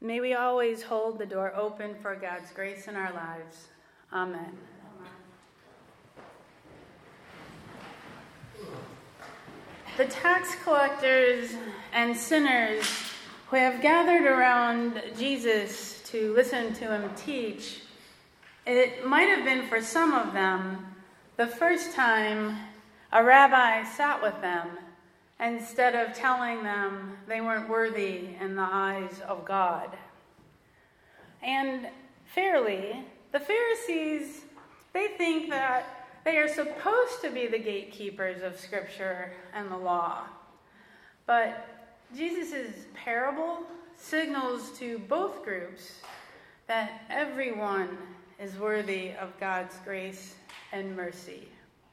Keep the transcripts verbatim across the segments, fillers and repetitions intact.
May we always hold the door open for God's grace in our lives. Amen. The tax collectors and sinners who have gathered around Jesus to listen to him teach, it might have been for some of them the first time a rabbi sat with them instead of telling them they weren't worthy in the eyes of God. And fairly, the Pharisees, they think that they are supposed to be the gatekeepers of Scripture and the law. But Jesus' parable signals to both groups that everyone is worthy of God's grace and mercy.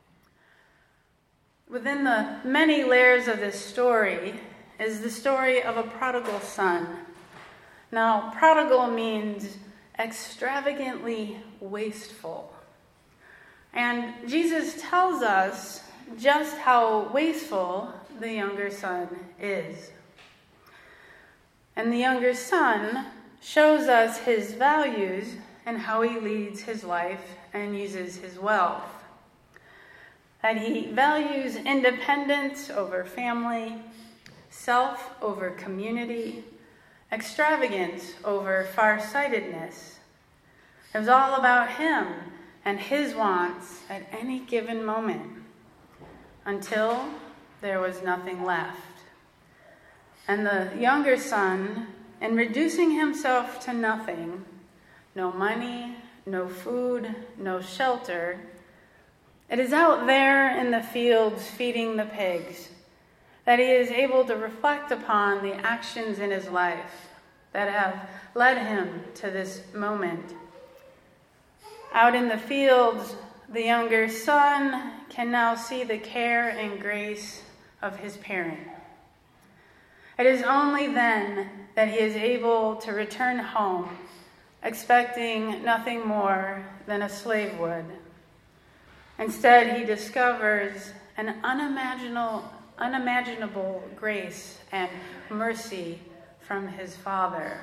Within the many layers of this story is the story of a prodigal son. Now, prodigal means extravagantly wasteful. And Jesus tells us just how wasteful the younger son is. And the younger son shows us his values and how he leads his life and uses his wealth. That he values independence over family, self over community, extravagance over farsightedness. It was all about him and his wants at any given moment, until there was nothing left. And the younger son, in reducing himself to nothing, no money, no food, no shelter, it is out there in the fields feeding the pigs that he is able to reflect upon the actions in his life that have led him to this moment. Out in the fields, the younger son can now see the care and grace of his parent. It is only then that he is able to return home, expecting nothing more than a slave would. Instead, he discovers an unimaginable, unimaginable grace and mercy from his father.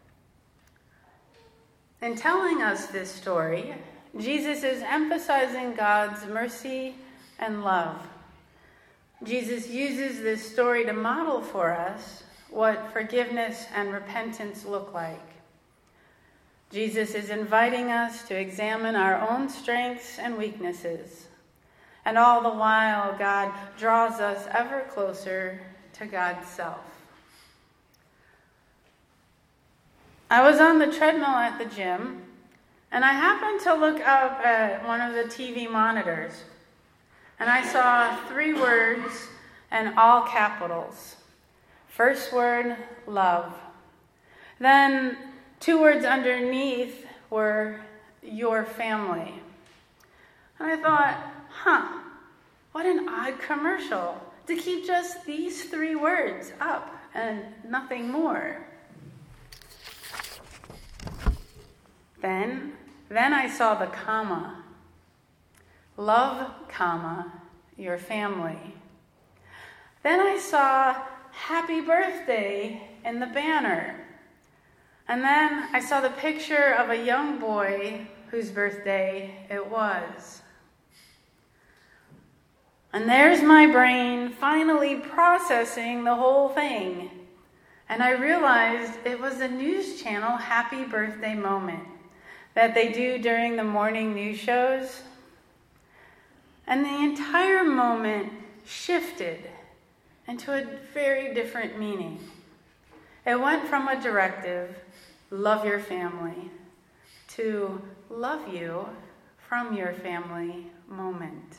In telling us this story, Jesus is emphasizing God's mercy and love. Jesus uses this story to model for us what forgiveness and repentance look like. Jesus is inviting us to examine our own strengths and weaknesses, and all the while God draws us ever closer to God's self. I was on the treadmill at the gym, and I happened to look up at one of the T V monitors, and I saw three words in all capitals. First word, love. Then two words underneath were your family. And I thought, huh, what an odd commercial to keep just these three words up and nothing more. Then, then I saw the comma. Love, comma, your family. Then I saw happy birthday in the banner. And then I saw the picture of a young boy whose birthday it was. And there's my brain finally processing the whole thing. And I realized it was the news channel happy birthday moment that they do during the morning news shows. And the entire moment shifted into a very different meaning. It went from a directive, love your family, to love you from your family moment.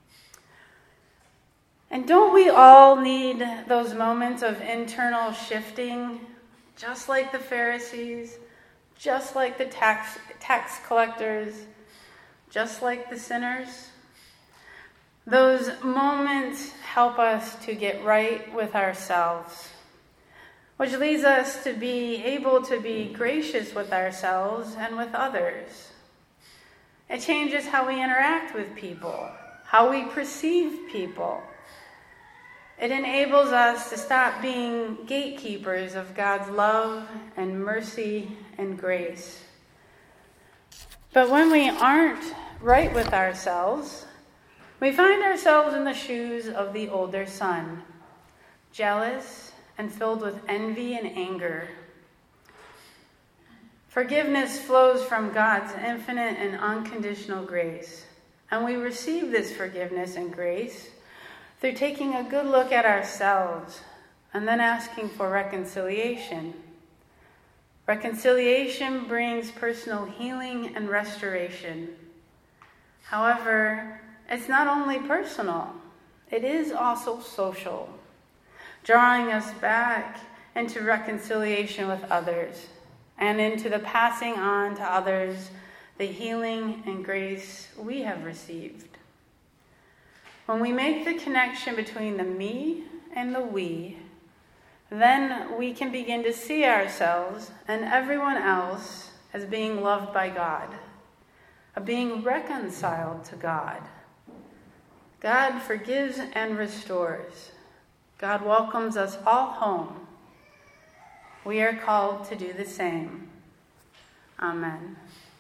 And don't we all need those moments of internal shifting, just like the Pharisees, just like the tax tax collectors, just like the sinners? Those moments help us to get right with ourselves, which leads us to be able to be gracious with ourselves and with others. It changes how we interact with people, how we perceive people. It enables us to stop being gatekeepers of God's love and mercy and grace. But when we aren't right with ourselves, we find ourselves in the shoes of the older son, jealous and filled with envy and anger. Forgiveness flows from God's infinite and unconditional grace, and we receive this forgiveness and grace through taking a good look at ourselves and then asking for reconciliation. Reconciliation brings personal healing and restoration. However, it's not only personal, it is also social, drawing us back into reconciliation with others and into the passing on to others the healing and grace we have received. When we make the connection between the me and the we, then we can begin to see ourselves and everyone else as being loved by God, of being reconciled to God. God forgives and restores. God welcomes us all home. We are called to do the same. Amen.